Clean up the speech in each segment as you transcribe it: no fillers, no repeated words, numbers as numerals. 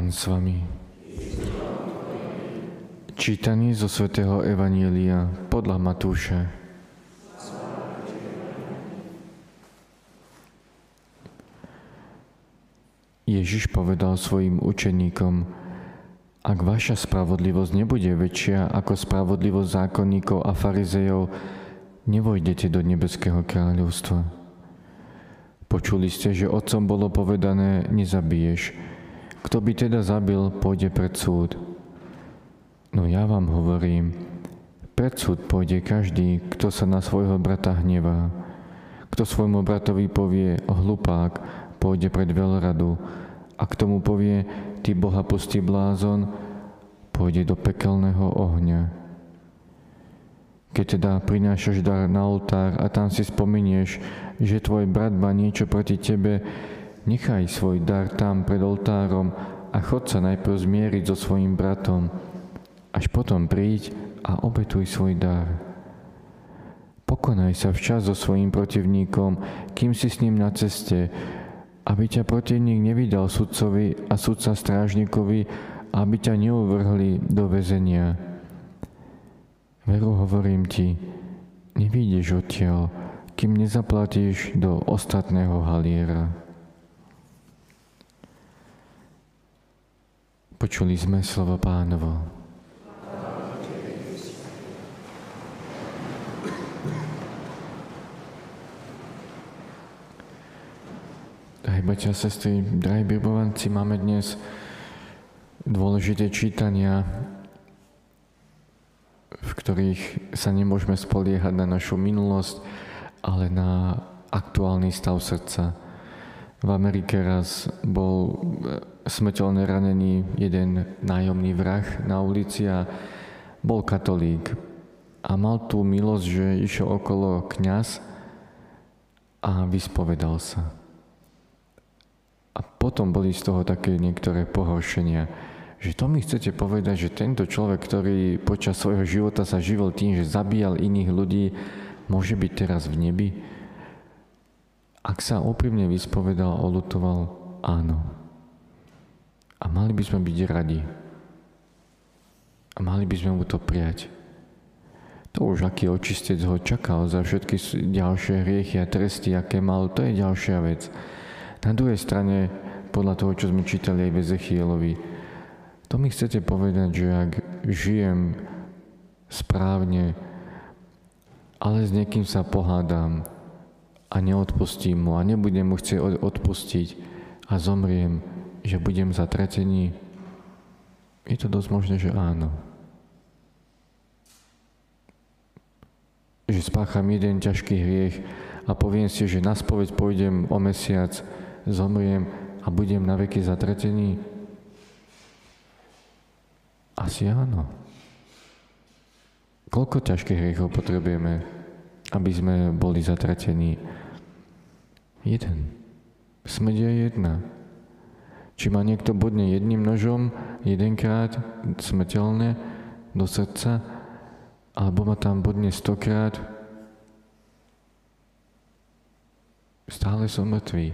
Pán s vami. Čítanie zo svätého Evanjelia podľa Matúša. Ježiš povedal svojim učeníkom: Ak vaša spravodlivosť nebude väčšia ako spravodlivosť zákonníkov a farizejov, nevojdete do nebeského kráľovstva. Počuli ste, že otcom bolo povedané: nezabiješ. Kto by teda zabil, pôjde pred súd. No ja vám hovorím, pred súd pôjde každý, kto sa na svojho brata hnevá. Kto svojmu bratovi povie hlupák, pôjde pred veľradu. A k tomu povie, ty bohapustý blázon, pôjde do pekelného ohňa. Keď teda prinášaš dar na oltár a tam si spomenieš, že tvoj brat má niečo proti tebe, nechaj svoj dar tam pred oltárom a chod sa najprv zmieriť so svojím bratom, až potom príď a obetuj svoj dar. Pokonaj sa včas so svojím protivníkom, kým si s ním na ceste, aby ťa protivník nevydal sudcovi a sudca strážnikovi, aby ťa neuvrhli do väzenia. Veru hovorím ti, nevyjdeš odtiaľ, kým nezaplatíš do ostatného haliera. Počuli sme slovo Pánovo. Drahí bratia a sestry, drahí birbovanci, máme dnes dôležité čítania, v ktorých sa nemôžeme spoliehať na našu minulosť, ale na aktuálny stav srdca. V Amerike raz bol smrteľne ranený jeden nájomný vrah na ulici a bol katolík. A mal tú milosť, že išiel okolo kňaz a vyspovedal sa. A potom boli z toho také niektoré pohoršenia, že to mi chcete povedať, že tento človek, ktorý počas svojho života sa živil tým, že zabíjal iných ľudí, môže byť teraz v nebi? Ak sa úprimne vyspovedal, oľutoval, áno. A mali by sme byť radi. A mali by sme mu to prijať. To už aký očistec ho čakal za všetky ďalšie hriechy a tresty, aké mal, to je ďalšia vec. Na druhej strane, podľa toho, čo sme čítali aj v Ezechielovi, to mi chcete povedať, že ak žijem správne, ale s niekým sa pohádam a neodpustím mu a nebudem mu chcieť odpustiť a zomriem, že budem zatratený, je to dosť možné, že áno. Že spácham jeden ťažký hriech a poviem si, že na spoveď pôjdem o mesiac, zomriem a budem na veky zatratený? Asi áno. Koľko ťažkých hriechov potrebujeme, aby sme boli zatratení? Jeden. Smrť je jedna. Či ma niekto bodne jedným nožom jedenkrát smrteľne do srdca, alebo ma tam bodne 100-krát, stále som mŕtvý.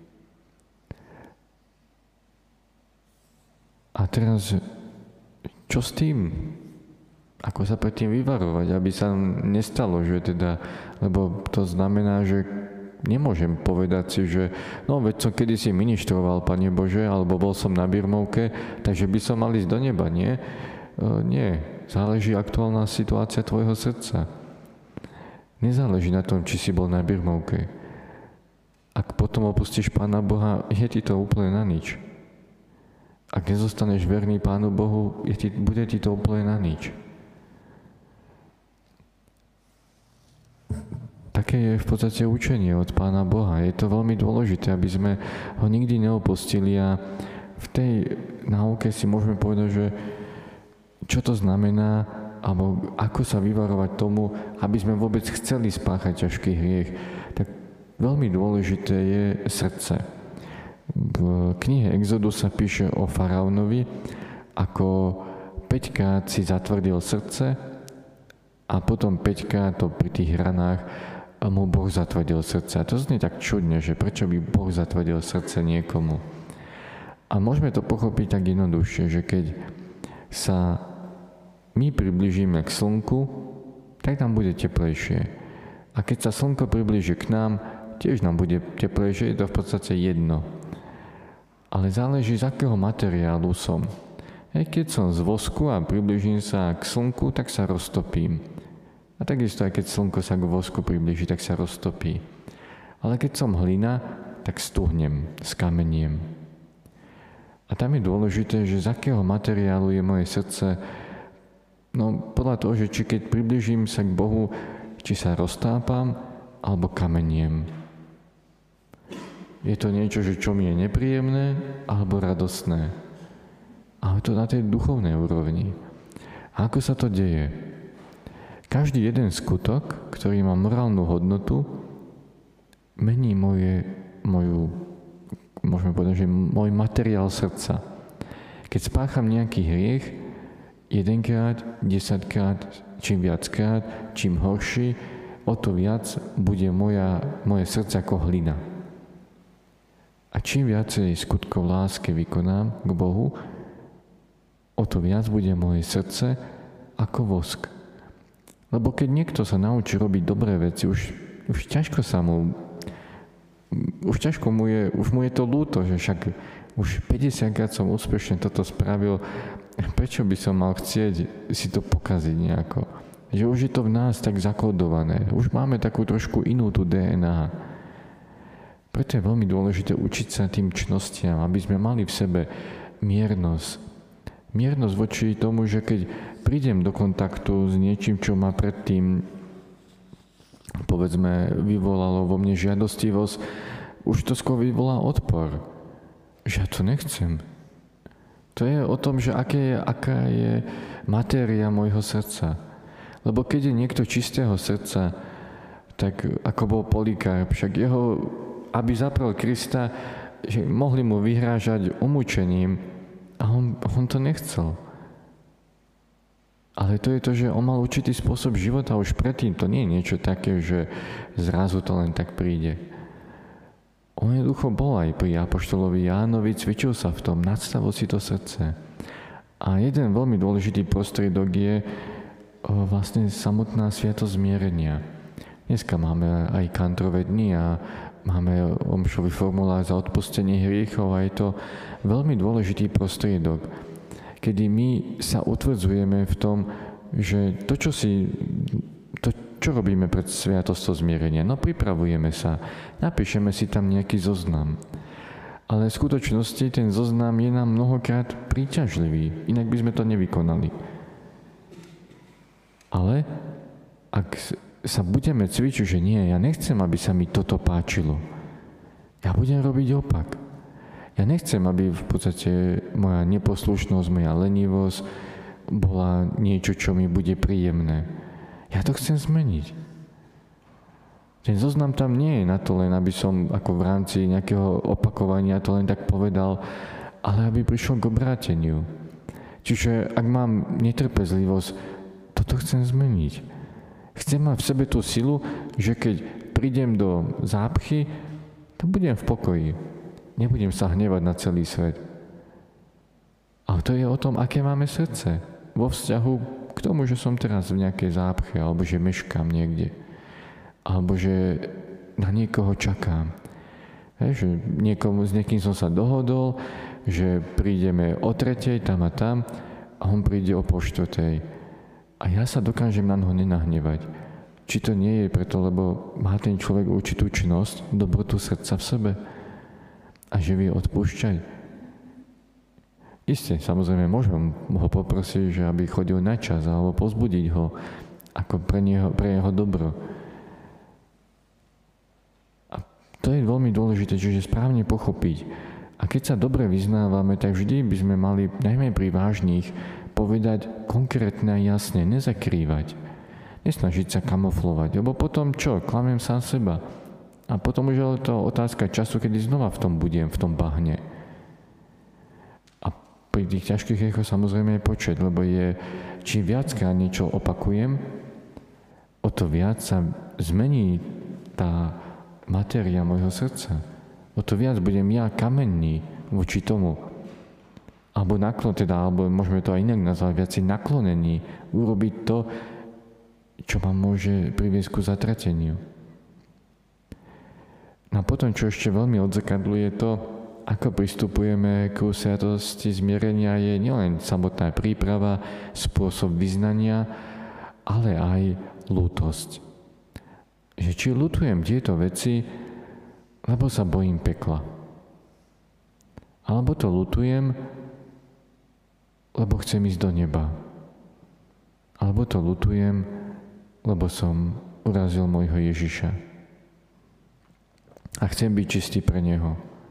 A teraz, čo s tým? Ako sa pred tým vyvarovať, aby sa nestalo, že teda, lebo to znamená, že nemôžem povedať si, že no veď som kedysi ministroval, Pane Bože, alebo bol som na birmovke, takže by som mal ísť do neba, nie? Nie, záleží aktuálna situácia tvojho srdca. Nezáleží na tom, či si bol na birmovke. Ak potom opustíš Pána Boha, je ti to úplne na nič. Ak nezostaneš verný Pánu Bohu, bude ti to úplne na nič. Také je v podstate učenie od Pána Boha. Je to veľmi dôležité, aby sme ho nikdy neopustili a v tej náuke si môžeme povedať, že čo to znamená, alebo ako sa vyvarovať tomu, aby sme vôbec chceli spáchať ťažký hriech. Tak veľmi dôležité je srdce. V knihe Exodus sa píše o faraónovi, ako 5-krát si zatvrdil srdce a potom 5-krát to pri tých ranách mu Boh zatvrdil srdce. A to znie tak čudne, že prečo by Boh zatvrdil srdce niekomu. A môžeme to pochopiť tak jednoduchšie, že keď sa my priblížime k slnku, tak nám bude teplejšie. A keď sa slnko priblíži k nám, tiež nám bude teplejšie, je to v podstate jedno. Ale záleží, z akého materiálu som. Keď som z vosku a priblížim sa k slnku, tak sa roztopím. A takisto aj keď slnko sa k vosku priblíži, tak sa roztopí. Ale keď som hlina, tak stuhnem, skameniem. A tam je dôležité, že z akého materiálu je moje srdce. No podľa toho, že či keď priblížim sa k Bohu, či sa roztápam, alebo kameniem. Je to niečo, že čo mi je nepríjemné, alebo radostné. Ale to na tej duchovnej úrovni. A ako sa to deje? Každý jeden skutok, ktorý má morálnu hodnotu, mení môžeme povedať, že môj materiál srdca. Keď spácham nejaký hriech, 1-krát, 10-krát, čím viackrát, čím horší, o to viac bude moje srdce ako hlina. A čím viacej skutkov lásky vykonám k Bohu, o to viac bude moje srdce ako vosk. Lebo keď niekto sa naučí robiť dobré veci, už ťažko mu je to ľúto, že však už 50-krát som úspešne toto spravil, prečo by som mal chcieť si to pokaziť nejako? Že už je to v nás tak zakódované, už máme takú trošku inú tú DNA. Preto je veľmi dôležité učiť sa tým čnostiam, aby sme mali v sebe miernosť. Miernosť voči tomu, že keď prídem do kontaktu s niečím, čo ma predtým, povedzme, vyvolalo vo mne žiadostivosť, už to skôr vyvolá odpor. Že ja to nechcem. To je o tom, že aká je matéria môjho srdca. Lebo keď je niekto čistého srdca, tak ako bol Polikarp, však jeho, aby zaprel Krista, že mohli mu vyhrážať umúčením a on to nechcel. Ale to je to, že on mal určitý spôsob života už predtým. To nie je niečo také, že zrazu to len tak príde. On jednoducho bol aj pri apoštolovi Jánovi, cvičil sa v tom, nadstavil si to srdce. A jeden veľmi dôležitý prostriedok je vlastne samotná sviatosť zmierenia. Dneska máme aj kantrové dni a máme omšový formulár za odpustenie hriechov a je to veľmi dôležitý prostriedok, kedy my sa utvrdzujeme v tom, že čo robíme pred sviatosťou zmierenia? No pripravujeme sa, napíšeme si tam nejaký zoznam. Ale v skutočnosti ten zoznam je nám mnohokrát príťažlivý, inak by sme to nevykonali. Ale ak sa budeme cvičiť, že nie, ja nechcem, aby sa mi toto páčilo. Ja budem robiť opak. Ja nechcem, aby v podstate moja neposlušnosť, moja lenivosť bola niečo, čo mi bude príjemné. Ja to chcem zmeniť. Ten zoznam tam nie je na to len, aby som ako v rámci nejakého opakovania to len tak povedal, ale aby prišlo k obráteniu. Čiže ak mám netrpezlivosť, toto chcem zmeniť. Chcem mať v sebe tú silu, že keď prídem do zápchy, to budem v pokoji. Nebudem sa hnevať na celý svet. Ale to je o tom, aké máme srdce. Vo vzťahu k tomu, že som teraz v nejakej zápche, alebo že meškám niekde. Alebo že na niekoho čakám. Že s niekým som sa dohodol, že prídeme o 3:00 tam a tam a on príde o 3:30. A ja sa dokážem na neho nenahnevať. Či to nie je preto, lebo má ten človek určitú činnosť, dobrotu srdca v sebe a že vie odpúšťať. Isté, samozrejme, môžem ho poprosiť, že aby chodil na čas alebo pozbudiť ho ako pre jeho dobro. A to je veľmi dôležité, čiže správne pochopiť. A keď sa dobre vyznávame, tak vždy by sme mali, najmä pri vážnych, povedať konkrétne a jasne, nezakrývať. Nesnažiť sa kamuflovať, lebo potom čo? Klamem sám seba. A potom už je to otázka času, kedy znova v tom budem, v tom bahne. A pri tých ťažkých hriechoch samozrejme je počet, lebo čím viackrát niečo opakujem, o to viac sa zmení tá matéria môjho srdca. O to viac budem ja kamenný voči tomu, alebo môžeme to aj inak nazvať, viac naklonení urobiť to, čo ma môže priviesť ku zatrateniu. No a potom, čo ešte veľmi odzrkadľuje to, ako pristupujeme k sviatosti zmierenia, je nielen samotná príprava, spôsob vyznania, ale aj ľútosť. Že či ľutujem tieto veci, lebo sa bojím pekla. Alebo to ľutujem, lebo chcem ísť do neba. Alebo to ľutujem, lebo som urazil môjho Ježiša. A chcem byť čistý pre Neho.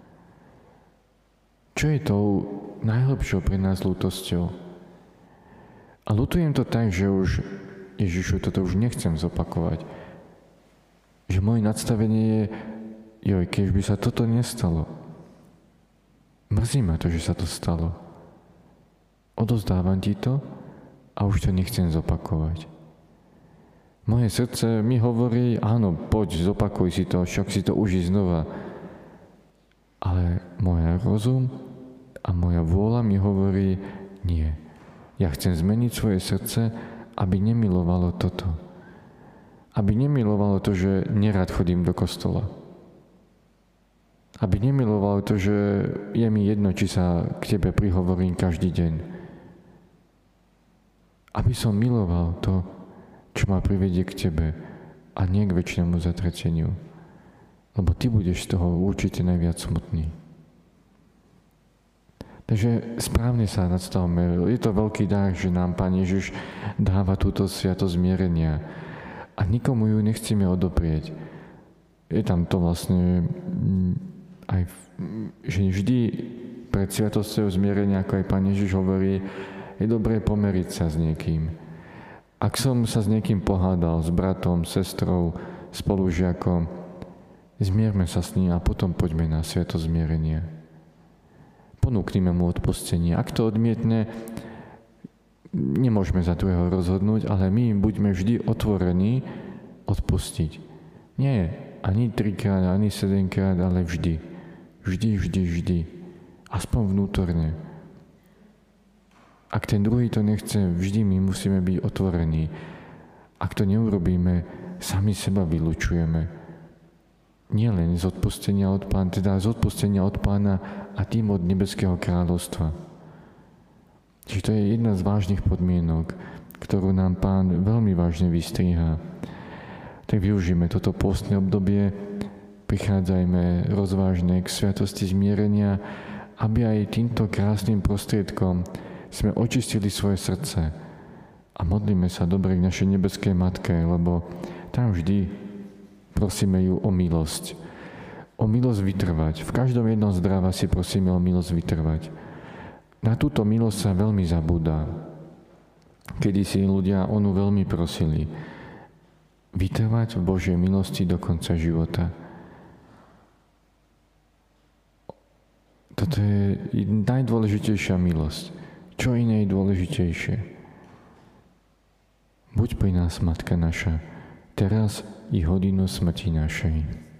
Čo je tou najlepšou pre nás ľútosťou? A ľutujem to tak, že už Ježišu, toto už nechcem zopakovať. Že moje nadstavenie je, keď by sa toto nestalo. Mrzí ma to, že sa to stalo. Odozdávam ti to a už to nechcem zopakovať. Moje srdce mi hovorí, áno, poď, zopakuj si to, však si to uži znova. Ale môj rozum a moja vôľa mi hovorí, nie. Ja chcem zmeniť svoje srdce, aby nemilovalo toto. Aby nemilovalo to, že nerad chodím do kostola. Aby nemilovalo to, že je mi jedno, či sa k tebe prihovorím každý deň. Aby som miloval to, čo ma privedie k tebe a nie k večnému zatrateniu. Lebo ty budeš z toho určite najviac smutný. Takže správne sa nadstavme. Je to veľký dar, že nám Pán Ježiš dáva túto sviatosť zmierenia. A nikomu ju nechceme odoprieť. Je tam to vlastne aj, že vždy pred sviatosťou zmierenia, ako aj Pán Ježiš hovorí, je dobré pomeriť sa s niekým. Ak som sa s niekým pohádal, s bratom, sestrou, spolužiakom, zmierme sa s ním a potom poďme na sviatosť zmierenia. Ponúknime mu odpustenie. Ak to odmietne, nemôžeme za druhého rozhodnúť, ale my buďme vždy otvorení odpustiť. Nie ani 3-krát, ani 7-krát, ale vždy. Vždy. Aspoň vnútorne. Ak ten druhý to nechce, vždy my musíme byť otvorení. Ak to neurobíme, sami seba vylučujeme. Nielen z odpustenia od Pána, teda z odpustenia od Pána a tým od nebeského kráľovstva. Čiže to je jedna z vážnych podmienok, ktorú nám Pán veľmi vážne vystriha. Tak využijeme toto pôstne obdobie, prichádzajme rozvážne k sviatosti zmierenia, aby aj týmto krásnym prostriedkom sme očistili svoje srdce a modlíme sa dobre k našej nebeskej Matke, lebo tam vždy prosíme ju o milosť. O milosť vytrvať. V každom jednom zdrava si prosíme o milosť vytrvať. Na túto milosť sa veľmi zabúda. Kedy si ľudia onu veľmi prosili. Vytrvať v Božej milosti do konca života. Toto je najdôležitejšia milosť. Čo iné je dôležitejšie? Buď pri nás, Matka naša, teraz i hodinu smrti našej.